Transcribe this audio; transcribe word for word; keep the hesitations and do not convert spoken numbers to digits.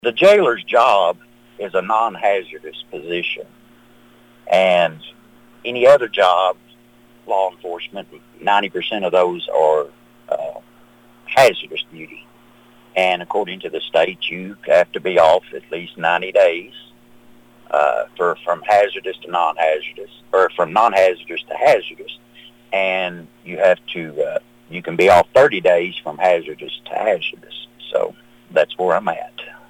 The jailer's job is a non-hazardous position, and any other job, law enforcement, ninety percent of those are uh, hazardous duty. And according to the state, you have to be off at least ninety days uh, for from hazardous to non-hazardous, or from non-hazardous to hazardous. And you have to, uh, you can be off thirty days from hazardous to hazardous. So that's where I'm at.